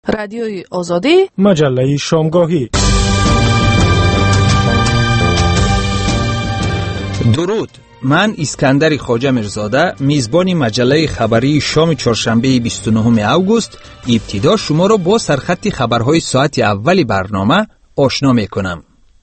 رادیوی آزادی، مجله شامگاهی. درود، من اسکندر خواجه میرزاده میزبان مجله خبری شام چهارشنبه 29 اوگوست ابتدا شما را با سرخط خبرهای ساعت اولی برنامه آشنا میکنم.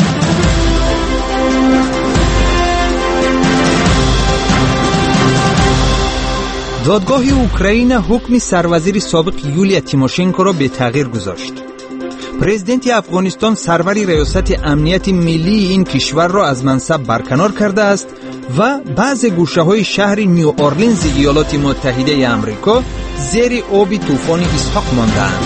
دادگاه اوکراین حکم سروزیر سابق یولیا تیموشنکو را به تغییر گذاشت. پرزیدنت افغانستان سرور ریاست امنیت ملی این کشور را از منصب برکنار کرده است و بعض گوشه‌های شهر نیو اورلینز ایالات متحده آمریکا زیر آب طوفان اسحاق مانده‌اند.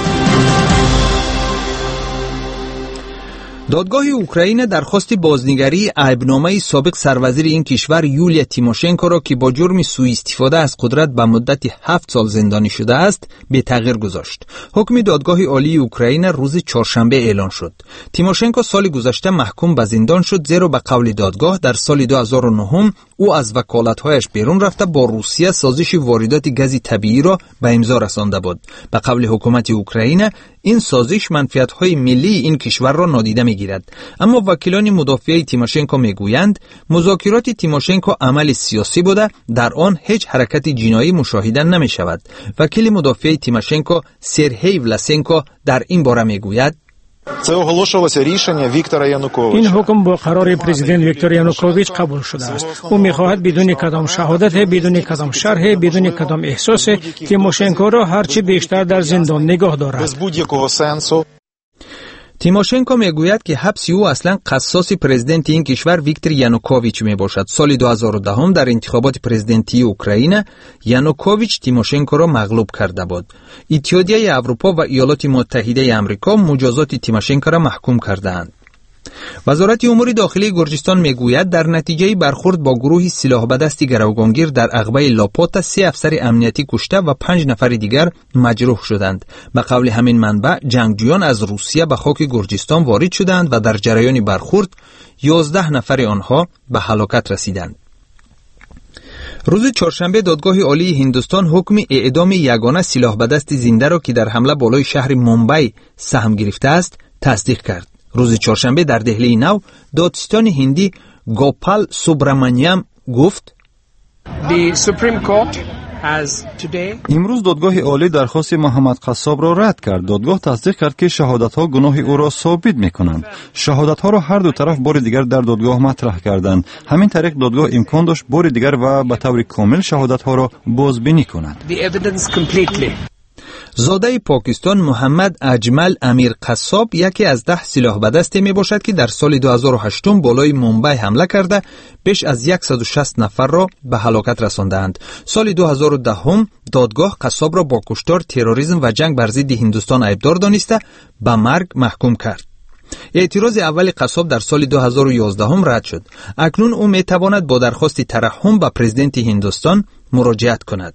دادگاه اوکراین درخواست بازنگری عیبنامه سابق سروزیر این کشور یولیا تیموشنکو را که با جرم سوء استفاده از قدرت به مدت 7 سال زندانی شده است به تغییر گذاشت. حکم دادگاه عالی اوکراین روز چهارشنبه اعلان شد. تیموشنکو سال گذشته محکوم به زندان شد زیرا به قول دادگاه در سال 2009 او از وکالت‌هایش بیرون رفته با روسیه سازش واردات گاز طبیعی را به امضا رسانده بود. به قول حکومت اوکراین این سازش منفعت‌های ملی این کشور را نادیده می‌گیرد. اما وکیلان مدافع تیموشنکو میگویند مذاکرات تیموشنکو عمل سیاسی بوده، در آن هیچ حرکت جنایی مشاهده نمی‌شود. وکیل مدافع تیموشنکو سرهی ولاسنکو در این باره میگوید این حکم با قرار پرزیدنت ویکتور یانوکوویچ قبول شده است. او می‌خواهد بدون کدام شهادت، بدون کدام شرح، بدون کدام احساس تیموشنکو را هرچی بیشتر در زندان نگاه دارد. تیموشنکو میگوید که حبس او اصلا قصاص پرزیدنت این کشور ویکتور یانوکوویچ میباشد. سال 2010 در انتخابات پرزیدنتی اوکراین یانوکوویچ تیموشنکو را مغلوب کرده بود. اتحادیه اروپا و ایالات متحده آمریکا مجازات تیموشنکو را محکوم کردند. وزارت امور داخلی گرجستان میگوید در نتیجه برخورد با گروهی سلاح به دست گروگانگیر در عقبه لاپاتا 3 افسر امنیتی کشته و 5 نفر دیگر مجروح شدند. به قول همین منبع جنگجویان از روسیه به خاک گرجستان وارد شدند و در جریان برخورد 11 نفر آنها به هلاکت رسیدند. روز چهارشنبه دادگاه عالی هندوستان حکم اعدام یگانه سلاح به دست زنده را که در حمله بالای شهر مومبای سهم گرفته است تصدیق کرد. روز چهارشنبه در دهلی نو دادستان هندی گوپال سوبرامانیام گفت امروز دادگاه عالی درخواست محمد قصاب را رد کرد. دادگاه تصدیق کرد که شهادت‌ها گناه او را ثابت می‌کنند. شهادت‌ها را هر دو طرف بار دیگر در دادگاه مطرح کردند. همین طریق دادگاه امکان داشت بار دیگر و به طور کامل شهادت‌ها را بازبینی کند. زاده پاکستان محمد اجمل امیر قصاب یکی از 10 سلاح به دست می باشد که در سال 2008 بالای مومبای حمله کرده بیش از 160 نفر را به هلاکت رساندند. سال 2010 دادگاه قصاب را با کشتار، تروریسم و جنگ بر ضد هندوستان عیبدار دانسته به مرگ محکوم کرد. اعتراض اول قصاب در سال 2011 رد شد. اکنون او می تواند با درخواست ترحم به پرزیدنت هندوستان مراجعت کند.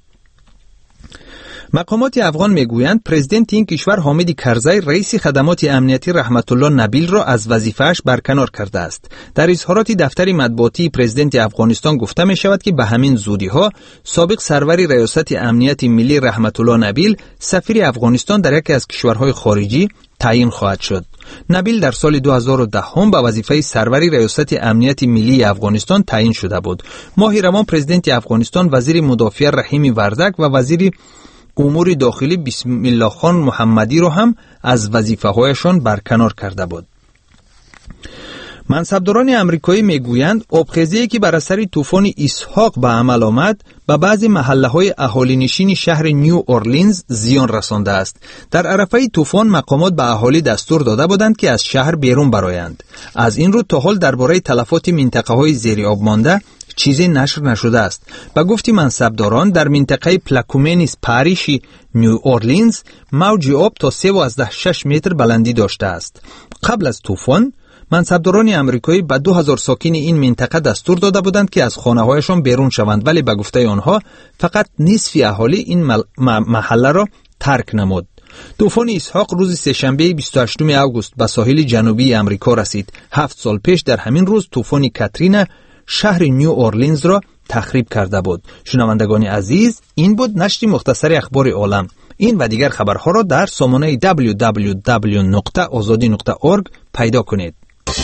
مقامات افغان میگویند پرزیدنت این کشور حامد کرزی رئیس خدمات امنیتی رحمت الله نبیل را از وظیفه‌اش برکنار کرده است. در اظهارات دفتر مطبوعاتی پرزیدنت افغانستان گفته می شود که به همین زودی‌ها سابق سرور ریاست امنیت ملی رحمت الله نبیل سفیر افغانستان در یکی از کشورهای خارجی تعیین خواهد شد. نبیل در سال 2010 به وظیفه سروری ریاست امنیت ملی افغانستان تعیین شده بود. ماه روان پرزیدنت افغانستان وزیر مدافع رحیم وردک و وزیر امور داخلی بسم الله خان محمدی را هم از وظیفه‌هایشان برکنار کرده بود. منصبداران امریکایی میگویند آبخیزی که بر اثر طوفان اسحاق به عمل آمد به بعضی محله‌های اهالی نشین شهر نیو اورلینز زیان رسانده است. در عرفه طوفان مقامات به اهالی دستور داده بودند که از شهر بیرون برآیند. از این رو تا حال درباره تلفات منطقه‌های زیر آب مانده چیزی نشر نشده است. به گفته منصبداران در منطقه پلاکومنیس پاریش نیو اورلینز موج آب تا 3.6 متر بلندی داشته است. قبل از طوفان منصبداران امریکایی به 2000 ساکن این منطقه دستور داده بودند که از خانه‌هایشان بیرون شوند، ولی به گفته آنها فقط نصف اهالی این محله را ترک نمود. طوفان اسحاق روز سه‌شنبه 28 اوگوست به ساحل جنوبی امریکا رسید. 7 سال پیش در همین روز طوفان کاترینا شهر نیو اورلینز را تخریب کرده بود. شنوندگان عزیز، این بود نشر مختصر اخبار عالم. این و دیگر خبرها را در سامانه www.azadi.org پیدا کنید.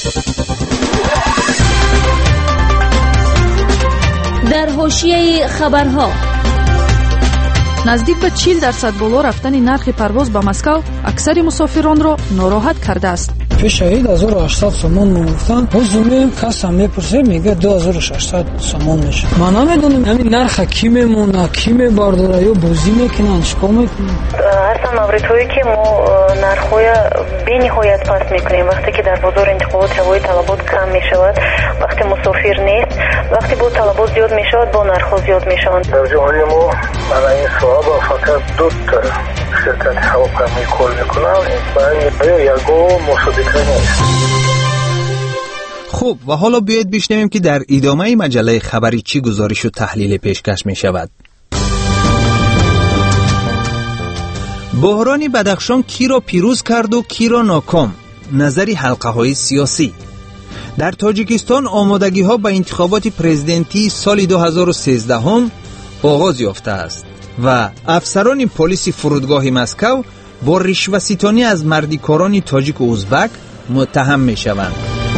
در حاشیه خبرها، نزدیک به 40% بالا رفتن نرخ پرواز به مسکو اکثر مسافران را ناراحت کرده است. پیش عید 1800 سومون میگفتن، حضوری کس هم میپرسه میگه 2600 سومون میشه. من نمیدونم همین نرخ کی میمونه، کی میبرداره یا بازی میکنن، چیکار میکنن. اصلا موردهایی که ما نرخ‌های بی‌نهایت پست میکنیم وقتی که در بازار انتخابات هوای طلبات کم میشود، وقتی مسافر نیست، وقتی با طلبات زیاد میشود با نرخ‌ها زیاد میشوند. در جهانی ما برای این سوال فقط دو تا شرکت هواپیمایی کار میکنن، برای یگو مصادقه نیست. خب و حالا بیایید بشنویم که در ادامه مجله خبری چی گزارش و تحلیل پیشکش می شود. بحران بدخشان کی را پیروز کرد و کی را ناکام؟ نظری حلقه های سیاسی. در تاجیکستان آمادگی ها به انتخابات پرزیدنتی سال 2013 هم آغاز یافته است و افسران پلیس فرودگاه مسکو با رشوه‌ستانی از مردیکاران تاجیک و ازبک متهم می شوند.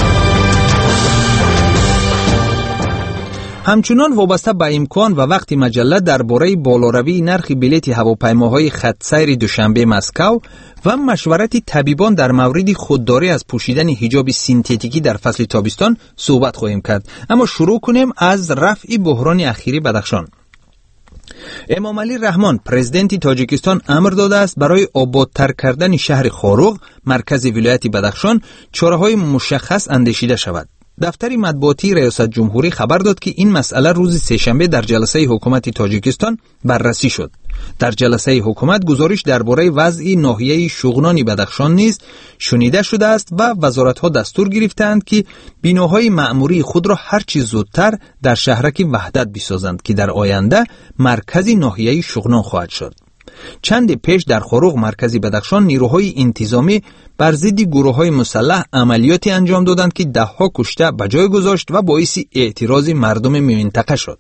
همچنان وابسته به امکان و وقت مجله درباره بالاروی نرخ بلیط هواپیماهای خط سیر دوشنبه مسکو و مشورت طبیبان در مورد خودداری از پوشیدن حجاب سینتتیکی در فصل تابستان صحبت خواهیم کرد. اما شروع کنیم از رفع بحران اخیری بدخشان. امامعلی رحمان پرزیدنت تاجیکستان امر داده است برای آبادتر کردن شهر خاروغ مرکز ولایت بدخشان چاره‌های مشخص اندیشیده شود. دفتر مطبوعاتی ریاست جمهوری خبر داد که این مسئله روز سه‌شنبه در جلسه حکومت تاجیکستان بررسی شد. در جلسه حکومت گزارش درباره وضع ناحیه شغنان بدخشان نیز شنیده شده است و وزارت‌ها دستور گرفتند که بناهای معموری خود را هر چه زودتر در شهرک وحدت بسازند که در آینده مرکز ناحیه شغنان خواهد شد. چند پیش در خاروغ مرکزی بدخشان نیروهای انتظامی بر ضد گروه‌های مسلح عملیاتی انجام دادند که ده‌ها کشته به جای گذاشت و باعث اعتراض مردم منطقه شد.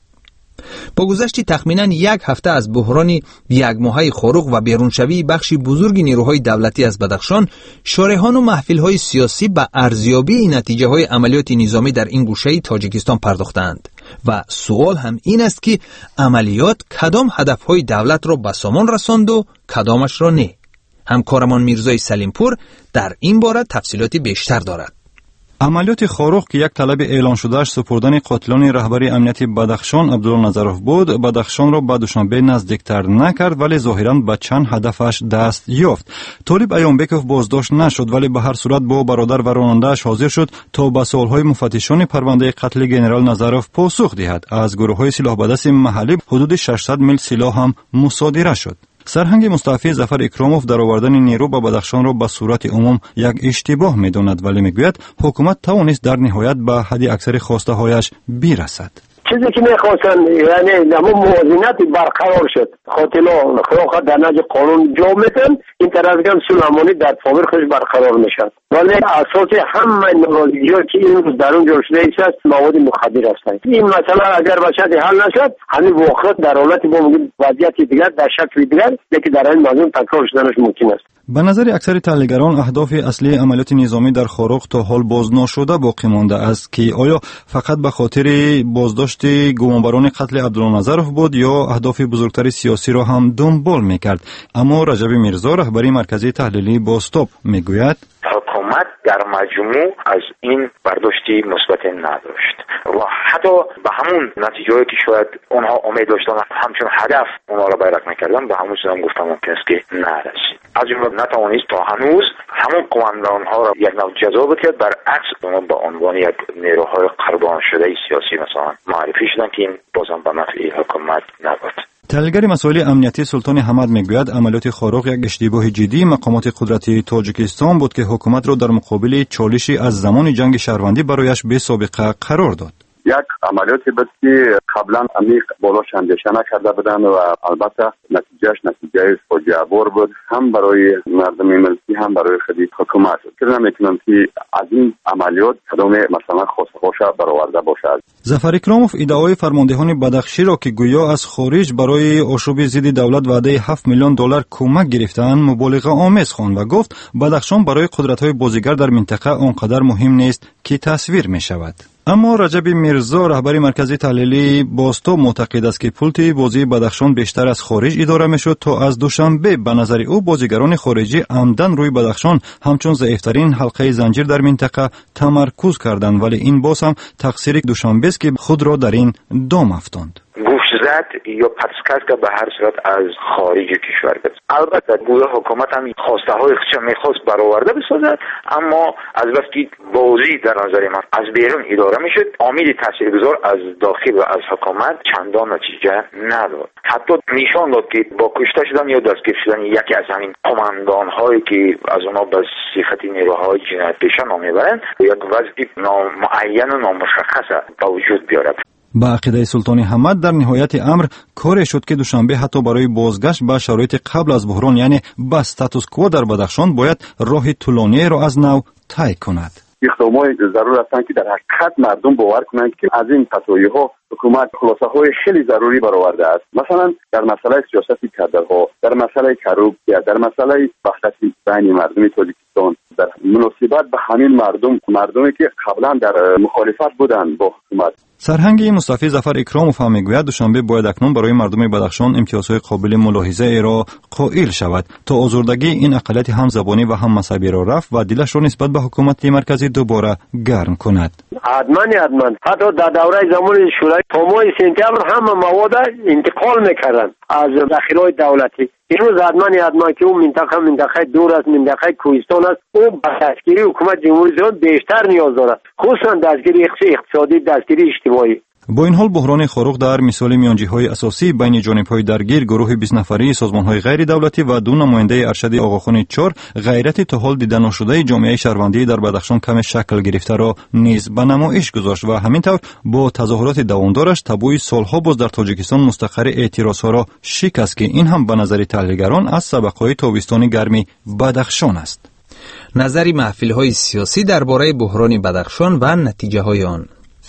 با گذشت تخمیناً یک هفته از بحران یک ماهه خاروغ و بیرونشوی بخشی بزرگ نیروهای دولتی از بدخشان، شارحان و محفل‌های سیاسی به ارزیابی نتیجه‌های عملیات نظامی در این گوشه تاجیکستان پرداختند و سوال هم این است که عملیات کدام هدف‌های دولت را به سامان رساند و کدامش را نه. همکارمان میرزای سلیمپور در این باره تفصیلات بیشتر دارد. عملیات خاروغ که یک طلب اعلان شدهش سپردن قاتلان رهبری امنیتی بدخشان عبدالله نظروف بود، بدخشان را به دوشنبه نزدیکتر نکرد ولی ظاهراً به چند هدفش دست یافت. طالب ایامبکوف بازداشت نشد ولی به هر صورت با برادر و راننده‌اش حاضر شد تا به سوالهای مفتشان پرونده قتل گنرال نظروف پاسخ دهد. از گروه‌های سلاح به دست محلی حدود 600 میل سلاح هم مصادره شد. سرهنگ مستعفی ظفر اکراموف در آوردن نیرو به بدخشان را به صورت عموم یک اشتباه می‌داند ولی میگوید حکومت توانست در نهایت به حد اکثر خواسته هایش برسد. چیزی که میخواستن یعنی نمو موازنت برقرار شد، خاطلا خواهد در نجا قانون جا میتن، این طرفگان سلیمانی در فاور خودش برقرار میشد ولی اساس همه ناراضگی ها که این روز در اون جا شده است مواد مخدر هستند. این مسئله اگر بشد حل نشد همین واقعیت در حالت با وضعیت دیگر در شکل دیگر که در این مضمون تکرار شدنش ممکن است. به نظر اکثر تحلیلگران اهداف اصلی عملیات نظامی در خاروغ تا حال باز نشده باقی مانده است که آیا فقط به خاطر بازداشت گمانبران قتل عبدالله نظروف بود یا اهداف بزرگتر سیاسی را هم دنبال میکرد. اما رجب میرزا رهبری مرکزی تحلیلی باستاب میگوید حکومت در مجموع از این برداشتی مثبت نداشت و حتی به همون نتیجه‌ای که شاید اونها امید داشتن همچون هدف اونها را بیرق میکردن به همون چیز هم گفتم ممکن است که نرسید. از جمله نتوانست تا هنوز همون قماندان‌ها را یک نوع جزا بکرد، برعکس اونها به عنوان یک نیروهای قربان شده سیاسی مثلا معرفی شدن که این بازم به نفع حکومت نبود. تحلیلگر مسائل امنیتی سلطان حمد میگوید عملیات خاروغ یک اشتباه جدی مقامات قدرتی تاجیکستان بود که حکومت را در مقابل چالشی از زمان جنگ شهروندی برایش بی سابقه قرار داد. یک عملیاتی بود که قبلا عمیق بالاش اندیشه نکرده بودن و البته نتیجه فاجعه بار بود، هم برای مردم ملکی هم برای خود حکومت. فکر نمی‌کنم که از این عملیات کدام مثلا خواسته‌هاش برآورده باشد. ظفر اکراموف ادعای فرماندهان بدخشی را که گویا از خارج برای آشوب ضد دولت وعده 7 میلیون دلار کمک گرفتند مبالغه آمیز خواند و گفت بدخشان برای قدرت‌های بازیگر در منطقه آنقدر مهم نیست که تصویر می‌شود. اما رجب میرزا رهبر مرکز تحلیلی باستو معتقد است که پولت بازی بدخشان بیشتر از خارج اداره میشد تا از دوشنبه. به نظر او بازیگران خارجی عمدن روی بدخشان همچون ضعیفترین حلقه زنجیر در منطقه تمرکز کردند، ولی این باز هم تقصیر دوشنبه است که خود را در این دام افکند. گوشزد یا پسکش که به هر صورت از خارج کشور بود. البته گویا حکومت هم خواسته های خودش میخواست برآورده بسازد، اما از بس که بازی در نظر من از بیرون اداره میشد، عامل تاثیرگذار از داخل و از حکومت چندان نتیجه نداد. حتی نشان داد که با کشته شدن یا دستگیر شدن یکی از همین قماندان هایی که از اونا به صفت نیروهای جنایت پیشه نام میبرند یک وضع نامعین و نامشخص به وجود بیارد. با عقیده سلطان حمد در نهایت امر کاری شد که دوشنبه حتی برای بازگشت به شرایط قبل از بحران یعنی به استاتوس کو در بدخشان باید راه طولانی را از نو طی کند. اقدامات ضرور هستند که در حقیقت مردم باور کنند که از این تطویرها حکومت خلاصه‌های خیلی ضروری برآورده است. مثلا در مسئله سیاست کادرها، در مسئله کروپسیا، در مسئله وحدت بین مردم تاجیکستان، در مناسبت به همین مردمی که قبلا در مخالفت بودند با حکومت. سرهنگ مصطفی ظفر اکراموف هم میگوید دوشنبه باید اکنون برای مردم بدخشان امتیازهای قابل ملاحظه را قائل شود تا آزردگی این اقلیت هم زبانی و هم مذهبی را رفت و دلش را نسبت به حکومت مرکزی دوباره گرم کند. حتما حتی در دوره زمان شورای تا ماه سپتامبر هم مواد انتقال میکردن از ذخیره‌های دولتی. امروز حتما که اون منطقه دور از منطقه کوهستان است، او به دستگیری حکومت جمهوری اسلامی بیشتر نیاز دارد، خصوصا دستگیری اقتصادی، دستگیری اجتماعی. با این حال بحران خاروق در مثال میانجی‌های اساسی بین جانب‌های درگیر گروه 20 نفری سازمان‌های غیر دولتی و دو نماینده ارشد آقاخان 4 غیرت تا حال دیده نشده جامعه شهروندی در بدخشان کم شکل گرفته را نیز به نمایش گذاشت و همینطور با تظاهرات دوامدارش تابوی سالها باز در تاجیکستان مستقر اعتراضها را شکست که این هم به نظر تحلیلگران از سبقه‌های تابستان گرمی بدخشان است. نظری محفل‌های سیاسی درباره بحران بدخشان و نتیجه‌های آن.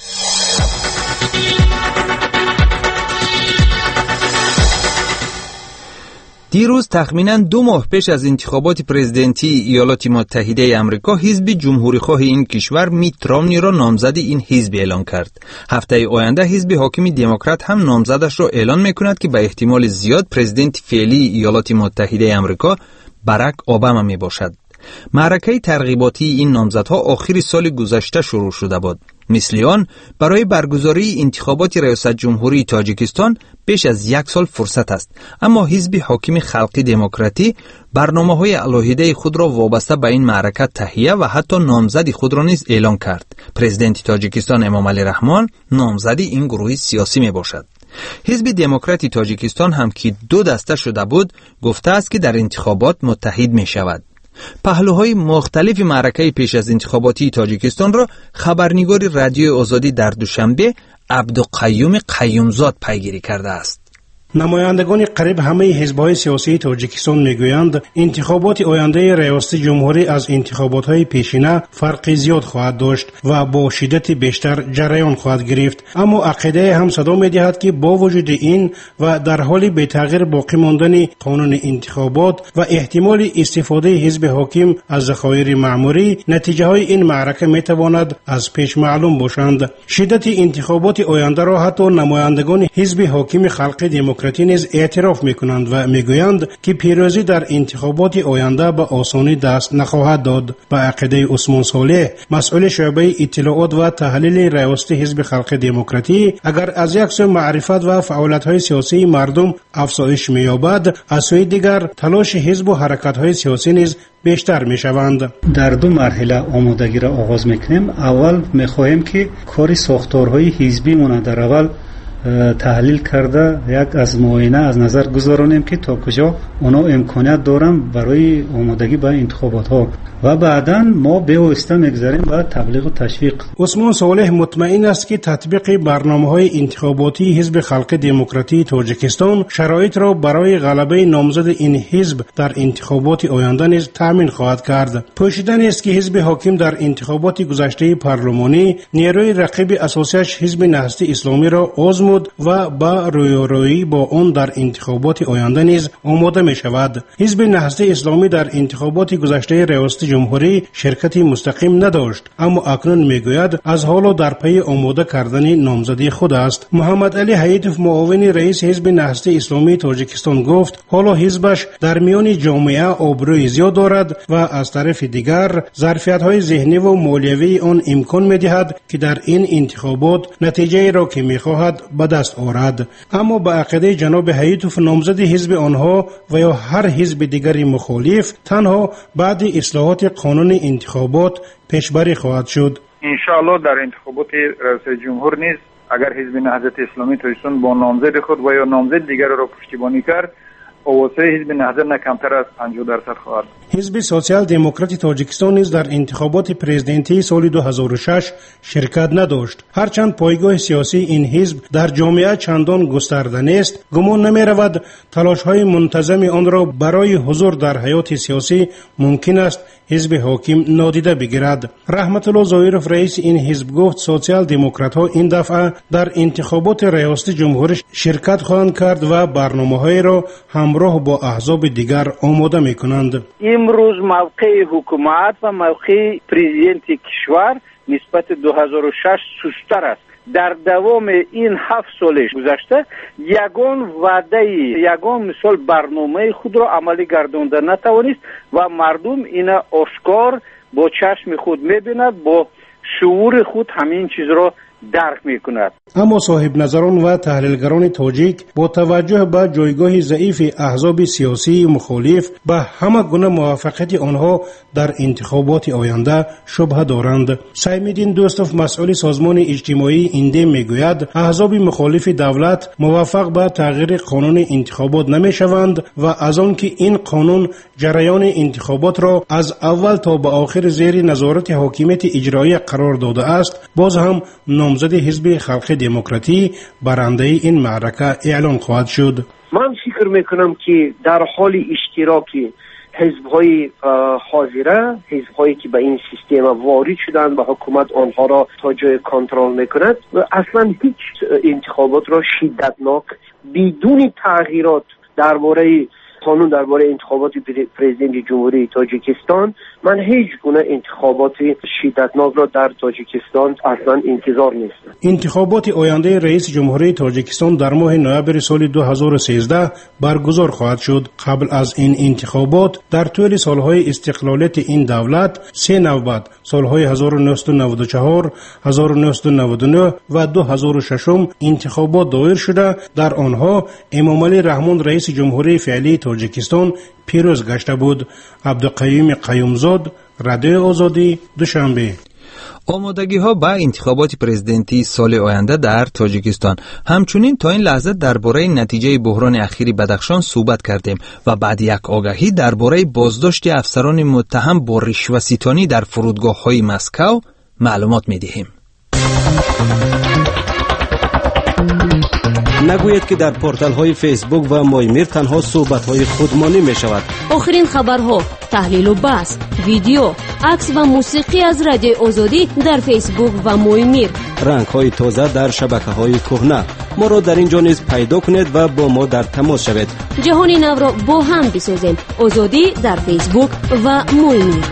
دیروز تخمیناً 2 ماه پیش از انتخابات پرزیدنتی ایالات متحده آمریکا حزب جمهوریخواه این کشور میت رامنی را نامزد این حزب اعلان کرد. هفته آینده حزب حاکم دموکرات هم نامزدش را اعلان میکند که به احتمال زیاد پرزیدنت فعلی ایالات متحده آمریکا باراک اوباما می باشد. معرکه ترغیباتی این نامزدها آخر سال گذشته شروع شده بود. مثل آن برای برگزاری انتخابات ریاست جمهوری تاجیکستان بیش از 1 سال فرصت است، اما حزب حاکم خلقی دموکراتی برنامه‌های علاهیده خود را وابسته به این معرکه تهیه و حتی نامزد خود را نیز اعلان کرد. پرزیدنت تاجیکستان امامعلی رحمان نامزد این گروه سیاسی می باشد. حزب دموکراتی تاجیکستان هم که 2 دسته شده بود گفته است که در انتخابات متحد می شود. پهلوهای مختلف معرکه پیش از انتخاباتی تاجیکستان را خبرنگار رادیو آزادی در دوشنبه عبدالقیوم قیومزاد پیگیری کرده است. نمایندگان قریب همه حزب‌های سیاسی تاجیکستان میگویند انتخابات آینده ریاست جمهوری از انتخابات‌های پیشینه فرق زیاد خواهد داشت و با شدت بیشتر جریان خواهد گرفت، اما عقیده هم صدا می‌دهد که با وجود این و در حال بی تغییر باقی ماندن قانون انتخابات و احتمال استفاده حزب حاکم از ذخایر معمولی، نتیجه‌های این معرکه می‌تواند از پیش معلوم باشند. شدت انتخابات آینده را حتی نمایندگان حزب حاکم خلق دموکراتی نیز اعتراف میکنند و میگویند که پیروزی در انتخابات آینده به آسانی دست نخواهد داد. به عقیده عثمان صالح، مسئول شعبه اطلاعات و تحلیل ریاست حزب خلق دموکراتی، اگر از یک سو معرفت و فعالیت‌های سیاسی مردم افزایش می‌یابد، از سوی دیگر تلاش حزب و حرکت‌های سیاسی نیز بیشتر می‌شوند. در 2 مرحله آمادگی را آغاز می‌کنیم. اول می‌خواهیم که کار ساختارهای حزبی مون در اول تحلیل کرده یک از معاینه از نظر گذارانیم که تا کجا اونا امکانیت دارن برای آمادگی به انتخابات ها و بعداً ما بی‌واسطه میگذاریم به تبلیغ و تشویق. عثمان صالح مطمئن است که تطبیق برنامه‌های انتخاباتی حزب خلق دموکراتی تاجیکستان شرایط را برای غلبه نامزد این حزب در انتخابات آینده نیز تامین خواهد کرد. پوشیدن است که حزب حاکم در انتخابات گذشته پارلمانی نیروی رقیب اساسیش حزب نهضت اسلامی را آزمود و با رویارویی با آن در انتخابات آینده نیز آماده می شود. حزب نهضت اسلامی در انتخابات گذشته ریاست جمهوری شرکتی مستقیم نداشت، اما اکنون میگوید از حالا در پی آماده کردن نامزدی خود است. محمد علی حیدوف معاون رئیس حزب نهضت اسلامی تاجیکستان گفت حالا حزبش در میان جامعه آبروی زیاد دارد و از طرف دیگر ظرفیت‌های ذهنی و مالیوی آن امکان می‌دهد که در این انتخابات نتیجه را که می‌خواهد به دست آورد. اما به عقیده جناب حیدوف نامزد حزب آنها و یا هر حزب دیگری مخالف تنها بعد اصلاحات قانون انتخابات پیشبری خواهد شد. ان شاء الله در انتخابات رئیس جمهور نیز اگر حزب نهضت اسلامی تاجیکستان با نامزد خود و یا نامزد دیگر را پشتیبانی کرد، اواسه حزب نهضت نه کمتر از 50% خواهد. حزب سوسیال دموکراتی تاجیکستان نیز در انتخابات پرزیدنتی سال 2006 شرکت نداشت. هرچند پایگاه سیاسی این حزب در جامعه چندان گسترده نیست، گمان نمی رود تلاش‌های منتظم آن را برای حضور در حیات سیاسی ممکن است حزب حاکم نادیده بگیرد. رحمت الله ظاهرов رئیس این حزب گفت سوسیال دموکرات ها این دفعه در انتخابات ریاست جمهوری شرکت خواهند کرد و برنامه‌های را همراه با احزاب دیگر آماده می‌کنند. امروز موقع حکومت و موقع پرزیدنت کشور نسبت 2006 سست‌تر است. در دوام این 7 سال گذشته یگان وعده یگان مثال برنامه خود را عملی گردانده نتوانست و مردم اینا آشکار با چشم خود می‌بیند، با شعور خود همین چیز را درک می‌کند. اما صاحب نظران و تحلیلگران تاجیک با توجه به جایگاه ضعیف احزاب سیاسی مخالف به همه گونه موفقیت آنها در انتخابات آینده شبهه دارند. سیم‌الدین دوستوف مسئول سازمان اجتماعی ایندم میگوید احزاب مخالف دولت موفق به تغییر قانون انتخابات نمیشوند و از آن که این قانون جریان انتخابات را از اول تا به آخر زیر نظارت حاکمیت اجرایی قرار داده است، باز هم نامزد حزب خلق دموکراتی برنده این معرکه اعلان خواهد شد. من فکر میکنم که در حال اشتراکی حزب‌های حاضره، حزب‌هایی که به این سیستم وارد شدن و حکومت آنها را تا جای کنترل میکند و اصلا هیچ انتخابات را شدتناک بدون تغییرات درباره قانون درباره انتخابات پرزیدنت جمهوری تاجیکستان، من هیچ گونه انتخابات شدتناک را در تاجیکستان اصلا انتظار نیستم. انتخابات آینده رئیس جمهوری تاجیکستان در ماه نوامبر سال 2013 برگزار خواهد شد. قبل از این انتخابات در طول سالهای استقلالیت این دولت 3 نوبت سالهای 1994 1999 و 2006 انتخابات دایر شده. در آنها امامعلی رحمان رئیس جمهوری فعلی تاجیکستان پیروز گشته بود. عبدالقیوم قیومزاد، رادیو آزادی، دوشنبه. آمادگی ها به انتخابات پرزیدنتی سال آینده در تاجیکستان. همچنین تا این لحظه درباره نتیجه بحران اخیری بدخشان صحبت کردیم و بعد یک آگهی درباره بازداشت افسران متهم با رشوه‌ستانی در فرودگاه های مسکو معلومات می دهیم. نگوید که در پورتال های فیسبوک و مایمیر تنها صحبت های خودمانی می شود. آخرین خبرها، تحلیل و بحث، ویدیو، عکس و موسیقی از رادیو آزادی در فیسبوک و مایمیر. رنگ های تازه در شبکه های کهنه. ما را در اینجا نیز پیدا کنید و با ما در تماس شوید. جهان نو را با هم بسازیم. آزادی در فیسبوک و مایمیر.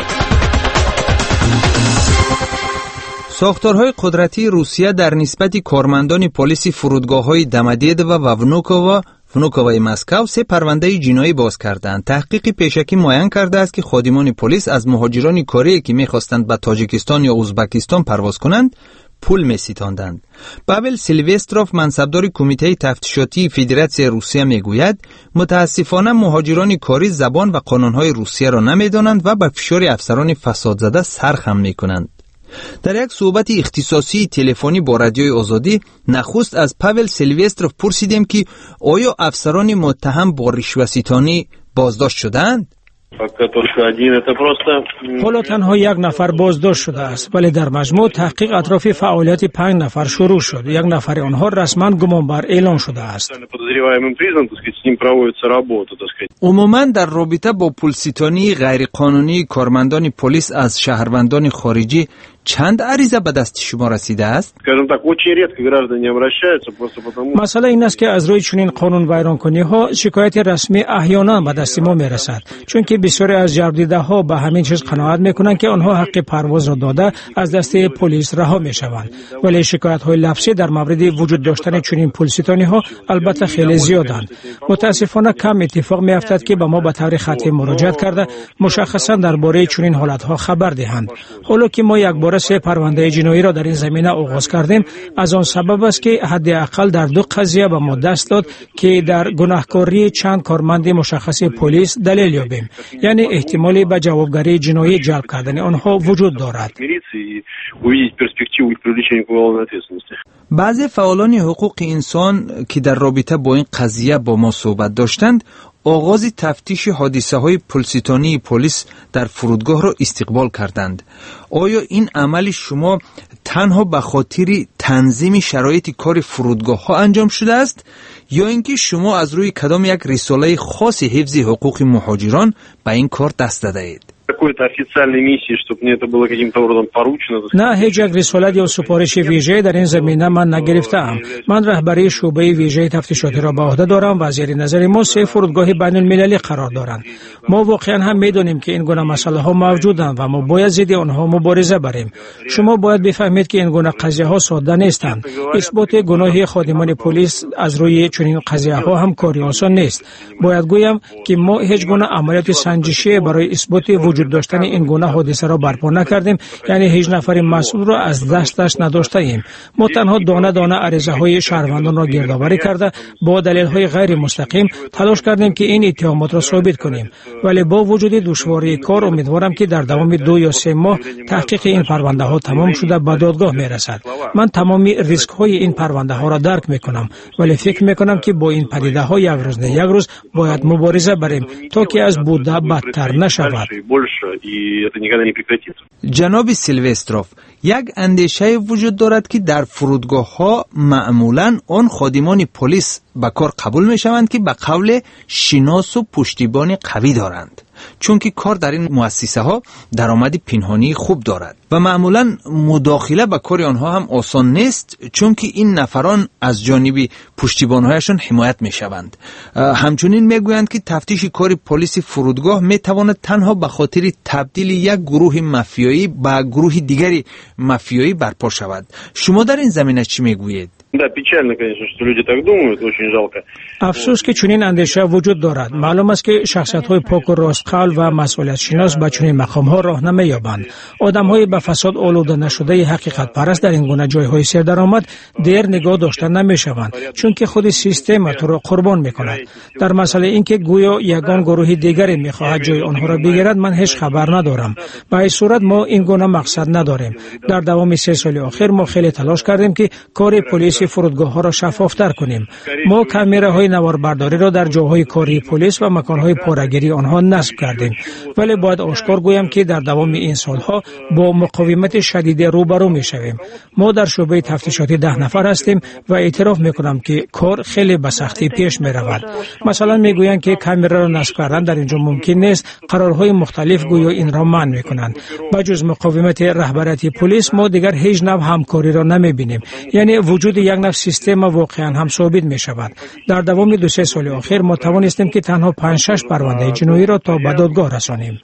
ساختارهای قدرتی روسیه در نسبت کارمندان پلیس فرودگاه‌های دمدیدو و ونوکووای مسکو 3 پرونده جنایی باز کردند. تحقیق پیشکی معین کرده است که خادمان پلیس از مهاجران کاری که می‌خواستند به تاجیکستان یا ازبکستان پرواز کنند پول می‌ستاندند. پاول سیلوستروف منصبدار کمیته تفتیشاتی فدراسیون روسیه میگوید متاسفانه مهاجران کاری زبان و قانون‌های روسیه را نمی‌دانند و به فشار افسران فسادزده سر خم می‌کنند. در یک صحبت اختصاصی تلفنی با رادیوی آزادی نخست از پاول سیلوستروف پرسیدیم که آیا افسران متهم با رشوه‌ستانی بازداشت شدند؟ حالا تنها یک نفر بازداشت شده است، ولی در مجموع تحقیق اطراف فعالیت 5 نفر شروع شد. یک نفر آنها رسما گمانبر اعلام شده است. عموما در رابطه با پولستانی غیرقانونی کارمندان پلیس از شهروندان خارجی چند عریضه به دست شما رسیده است؟ مسئله این است که از روی چنین قانون ویرانکنی ها شکایت رسمی احیانا به دست ما می رسد، چون که بسیاری از جرم‌دیده ها به همین چیز قناعت می کنند که آنها حق پرواز را داده از دست پلیس رها می شوند. ولی شکایت های لفظی در مورد وجود داشتن چنین پولستانی ها البته خیلی زیادند. متاسفانه کم اتفاق می افتد که به ما به طور خطی مراجعت کرده مشخصا درباره چنین حالت ها خبر دهند. حالا که ما یک بار سه پرونده جنایی را در این زمینه آغاز کردیم، از آن سبب است که حداقل در 2 قضیه به ما دست داد که در گناهکاری چند کارمند مشخص پلیس دلیل یابیم، یعنی احتمالی به جوابگری جنایی جلب کردن آنها وجود دارد. بعضی فعالان حقوق انسان که در رابطه با این قضیه با ما صحبت داشتند، آغاز تفتیش حادثه های پولستانی پلیس در فرودگاه را استقبال کردند. آیا این عمل شما تنها به خاطر تنظیم شرایط کار فرودگاه ها انجام شده است یا اینکه شما از روی کدام یک رساله خاص حفظ حقوق مهاجران به این کار دست داده اید؟ نه، هیچ یک رسالت یا سفارش ویژه در این زمینه من نگرفتم. من رهبری شعبه ویژه تفتیشاتی را به عهده دارم و زیر نظر ما 3 فرودگاه بین المللی قرار دارند. ما واقعا هم میدونیم که این گونه مسئله ها موجودند و ما باید ضد آنها مبارزه بریم. شما باید بفهمید که این گونه قضیه ها ساده نیستند. اثبات گناه خادمان پلیس از روی چنین قضیه ها هم کاری آسان نیست. باید گویم که ما هیچ گونه عملیات سنجشی برای اثبات وجود داشتن این گونه حادثه را برپا نکردیم، یعنی هیچ نفر مسئول را از دستش نداشته ایم. ما تنها دانه دانه عریضه های شهروندان را گردآوری کرده با دلیل های غیر مستقیم تلاش کردیم که این اتهامات را ثابت کنیم، ولی با وجود دشواری کار امیدوارم که در دوام 2 یا 3 ماه تحقیق این پرونده ها تمام شده به دادگاه می رسد. من تمام ریسک های این پرونده ها را درک می کنم، ولی فکر می کنم که با این پدیده ها یک روز نه یک روز باید مبارزه بریم تا که از بوده بدتر نشود. جناب سیلوستروف، یک اندیشه وجود دارد که در فرودگاه ها معمولاً آن خادمان پلیس به کار قبول می شوند که به قول شناس و پشتیبان قوی دارند، چون که کار در این مؤسسه ها درآمد پنهانی خوب دارد و معمولاً مداخله به کار آنها هم آسان نیست، چون که این نفران از جانب پشتیبان‌هایشان حمایت می‌شوند. همچنین می‌گویند که تفتیش کار پلیس فرودگاه می‌تواند تنها به خاطر تبدیل یک گروه مافیایی به گروه دیگری مافیایی برپا شود. شما در این زمینه چی می‌گویید؟ افسوس که چنین اندیشه وجود دارد. معلوم است که شخصیت‌های پاک و راستقال و مسئولیت شناس به چنین مقام‌ها راه نمی‌یابند. آدم‌های به فساد آلوده نشده حقیقت پرست در این گونه جای‌های سردرآمد دیر نگاه داشته نمی‌شوند، چون که خود سیستم تو را قربان می‌کند. در مسئله اینکه گویا یگان گروه دیگری می‌خواهد جای آنها را بگیرد، من هیچ خبر ندارم. به این صورت ما این گونه مقصد نداریم. در دوام 3 سال اخیر ما خیلی تلاش کردیم که کار پلیس فرودگاه ها را شفافتر کنیم. ما کامراهای نواربرداری را در جاهای کاری پلیس و مکانهای پاره‌گیری آنها نصب کردیم، ولی باید آشکار گویم که در دوام این سالها با مقاومت شدید روبرو می‌شویم. ما در شعبه تفتیشاتی 10 نفر هستیم و اعتراف می‌کنم که کار خیلی به سختی پیش می‌رود. مثلا می‌گویند که کامرا را نصب کردن در اینجا ممکن نیست، قرارهای مختلف گویا این را منع می‌کنند. بجز مقاومت رهبری پلیس ما دیگر هیچ نوع همکاری را نمی‌بینیم، یعنی وجود یک نوع سیستم واقعا هم ثابت می‌شود. در دوام 2-3 سال اخیر ما توانستیم که تنها 5-6 پرونده جنایی را تا به دادگاه رسانیم.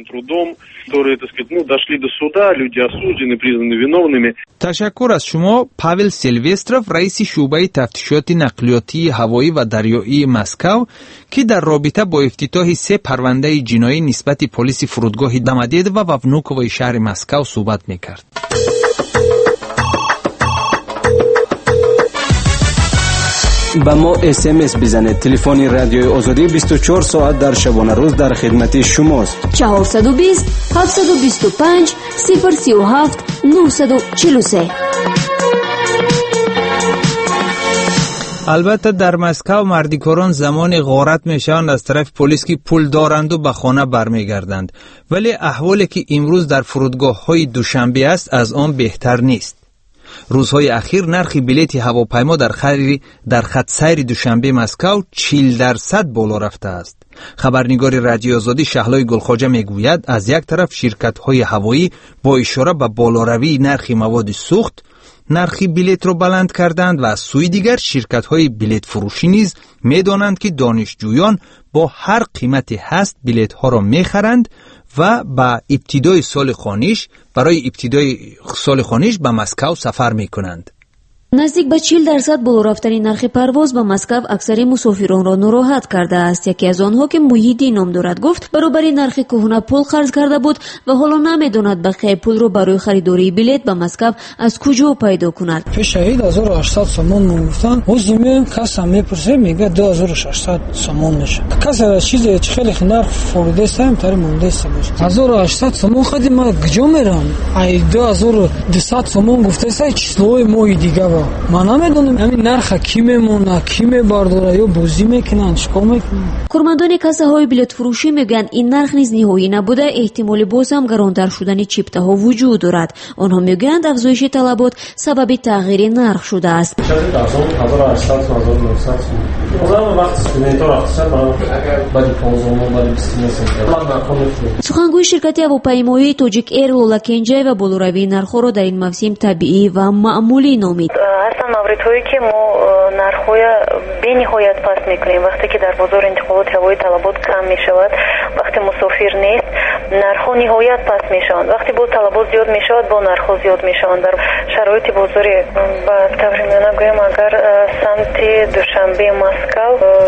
تشکر از شما پاول سیلوستروف، رئیس شعبه تفتیشات نقلیاتی هوایی و دریایی مسکو، که در رابطه با افتتاح 3 پرونده جنایی نسبت پلیس فرودگاه دمدید و ونوکوی شهر مسکو صحبت می‌کرد. ба мо SMS бизанед. телефони радиои озодӣ 24 соат дар шабона рӯз дар хидмати шумост. 420 725 037 943. البته در مسکو مردیکاران زمان غارت میشوند از طرف پلیس که پول دارند و به خانه برمیگردند، ولی احوالی که امروز در فرودگاه های دوشنبه است از آن بهتر نیست. روزهای اخیر نرخ بلیط هواپیما در خط سیر دوشنبه مسکو 40% بالا رفته است. خبرنگار رادیو آزادی شهلای گلخواجه میگوید از یک طرف شرکت های هوایی با اشاره به بالاروی نرخ مواد سوخت نرخ بلیط را بلند کردند و از سوی دیگر شرکت های بلیط فروشی نیز میدانند که دانشجویان با هر قیمتی هست بلیط ها را میخرند و با ابتدای سال خانیش به مسکو سفر میکنند. نزدیک به 40% بالا رفتن نرخ پرواز به مسکو اکثر مسافران را ناراحت کرده است. یکی از آنها که موحیدی نام دارد گفت برابر نرخ کهنه پول قرض کرده بود و حالا نمیداند بقیه پول را برای خریداری بلیط به مسکو از کجا پیدا کند. پیش 1800 سومون میگفتن وزمه کاسا میپرسه میگه 2600 سومون میشه. کاسا چیزی خیلی نرخ فروده سم تر مونده است. 1800 سومون خدی ما کجا میرم؟ ای 2200 سومون گفته سای چیزای موی دیگه ما نمیدونیم همین نرخ کی میمونه کی میبرداره یا بازی میکنن چیکار میکنن. کارمندان کاسه‌های بلیط فروشی میگن این نرخ نیز نهایی نبوده، احتمال باز هم گرانتر شدن چیپته ها وجود دارد. آنها میگویند افزایش طلبات سبب تغییر نرخ شده است. سخنگوی شرکت هواپیمایی تاجیک ایر لولا کنجای و بالاروی نرخ را در این موسم طبیعی و معمولی نامید. اصلا موردهایی که ما نرخ‌های بی‌نهایت پست می‌کنیم وقتی که در بازار انتخابات هوایی طلبات کم می‌شود، وقتی مسافر نیست نرخ‌ها نهایت پست می‌شوند، وقتی با طلبات زیاد می‌شود با نرخ‌ها زیاد می‌شوند. در شرایط بازار با تقریباً گویم اگر سمت دوشنبه مسکو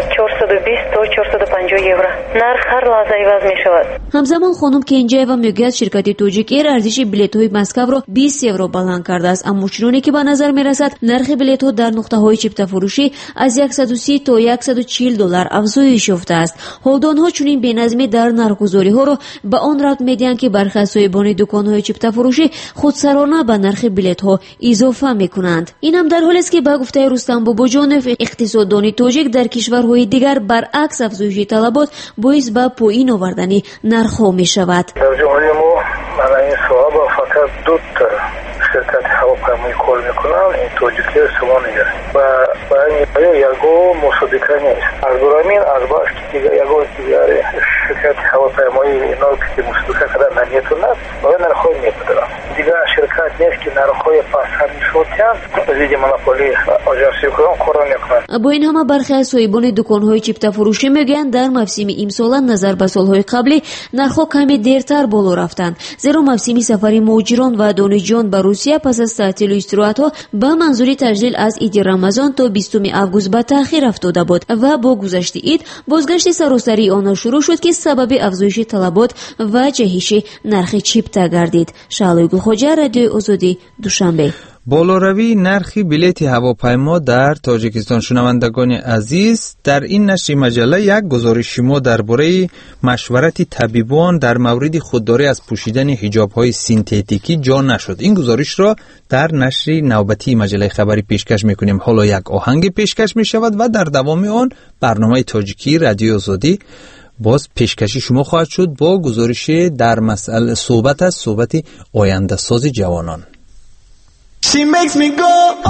420 تا 450 یورو نرخ هر لحظه عوض می‌شود. همزمان خانم کنجایوا میگوید شرکت توجیک ایر ارزش بلیط‌های مسکو را 20 یورو بلند کرده است، اما چنانه که به نظر می‌رسد نرخ بلیط‌ها در نقطه‌های چیپته فروشی از 130 تا 140 دلار افزایش یافته است. هولدان‌ها چنین بی‌نظمی در نرخ‌گذاری‌ها را به آن ربط می‌دهند که برخی از صاحبان دکان‌های چیپته فروشی خودسرانه به نرخ بلیط‌ها اضافه می‌کنند. این هم در حالی است که به گفته رستم باباجانов اقتصاددان تاجیک در کشورهای دیگر برعکس افزایش طلبات باعث به پایین آوردن نرخ‌ها می‌شود. در جمهوری ما برای این سوال فقط دو تا شرکت هواپیمایی کار میکنن، این توجیکی سوان نیست و برای یگو مصادقه نیست. از برامین از باش که یگو دیگری شرکت هواپیمایی اینا که مصادقه کردن نمیتونند و نرخوی میپدرن. دیگه شرکت نیست که نرخوی پاسخ میشوتیان زید مناپولی آژانسی کنن کار نکنن. با این همه برخی از صاحبان دکان‌های چیپته فروشی میگویند در موسم امسال نظر به سال‌های قبلی نرخ‌ها کمی دیرتر بالا رفتند، زیرا موسم سفر مهاجران و دانشجویان به روسیه پس از تعطیل و استراحت‌ها به منظور تجلیل از عید رمضان تا 20 آگوست به تأخیر افتاده بود و با گذشت عید بازگشت سراسری آنها شروع شد که سبب افزایش طلبات و جهش نرخ چیپته گردید. شعلای گلخواجه، رادیو آزادی، دوشنبه. بالاروی نرخ بلیط هواپیما در تاجیکستان. شنوندگان عزیز، در این نشر مجله یک گزارش ما درباره مشورت طبیبان در مورد خودداری از پوشیدن حجاب‌های سینتتیکی جا نشد. این گزارش را در نشر نوبتی مجله خبری پیشکش می‌کنیم. حالا یک آهنگ پیشکش می‌شود و در دوام آن برنامه تاجیکی رادیو آزادی باز پیشکشی شما خواهد شد با گزارش در مسئله صحبت آینده ساز جوانان. She makes me go, oh,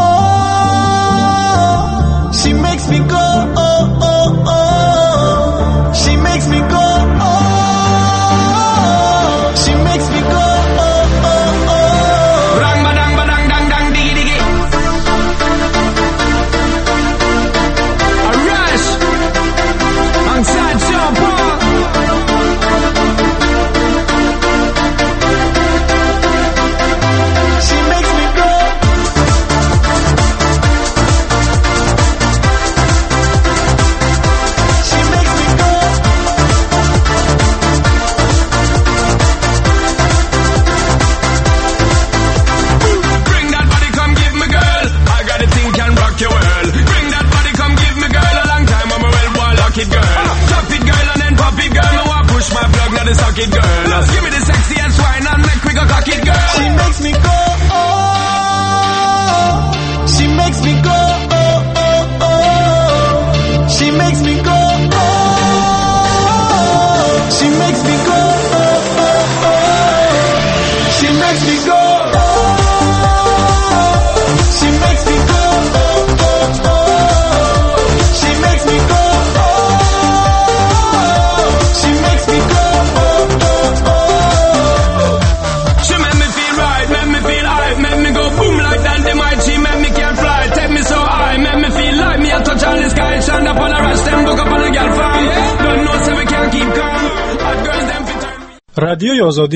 she makes me go, oh, oh, oh, she makes me go, oh, she makes me go, oh, oh, oh, rang badang badang dang dang diggy diggy, a rush, alongside Sean Paul. suck it, girl. Just give me the sexy and swine and make we go cock it, girl. She makes me go, oh. She makes me go, oh, oh, oh. She makes me go, oh. She makes me go, oh, oh, oh. She makes me go, oh. She makes me go, oh, oh, oh. She makes me go, oh. She makes me go, oh, oh, oh. She make me feel right, make me feel high, make me go boom like dynamite. She make me can fly, take me so high, make me feel like me a touch on the sky. Shine up on a rush, them book up on a girl farm. Don't know so we can't keep calm. Hot girls them fit. رادیوی آزادی